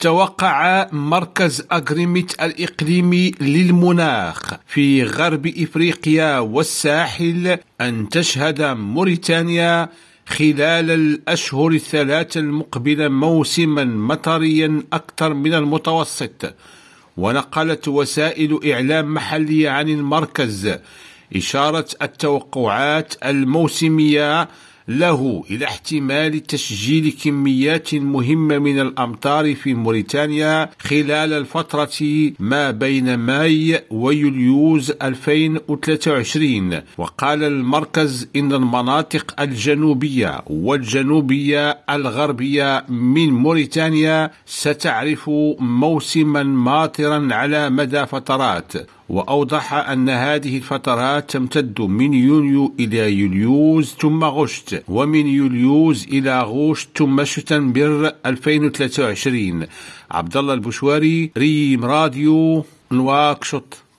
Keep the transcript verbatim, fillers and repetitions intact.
توقع مركز أغريميت الإقليمي للمناخ في غرب إفريقيا والساحل أن تشهد موريتانيا خلال الأشهر الثلاثة المقبلة موسما مطريا أكثر من المتوسط. ونقلت وسائل إعلام محلية عن المركز إشارة التوقعات الموسمية له إلى احتمال تسجيل كميات مهمة من الأمطار في موريتانيا خلال الفترة ما بين ماي ويوليوز ألفين وثلاثة وعشرين. وقال المركز إن المناطق الجنوبية والجنوبية الغربية من موريتانيا ستعرف موسما ماطرا على مدى فترات. وأوضح أن هذه الفترات تمتد من يونيو إلى يوليوز ثم غشت، ومن يوليوز إلى غشت ثم شتنبر ألفين وثلاثة وعشرين. عبد الله البشواري، ريم راديو، نواكشوط.